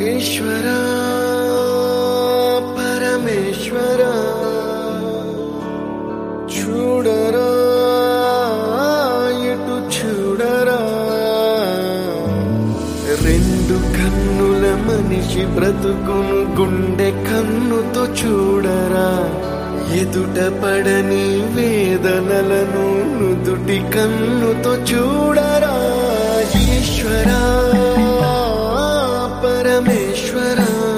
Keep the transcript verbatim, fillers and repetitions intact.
ఈశ్వరా పరమేశ్వరా చూడరా ఎటు చూడరా రెండు కన్నుల మనిషి బ్రతుకును గుండె కన్నుతో చూడరా ఎదుట పడని వేదనలను నుదుటి కన్నుతో చూడరా ఈశ్వరా పరమేశ్వరా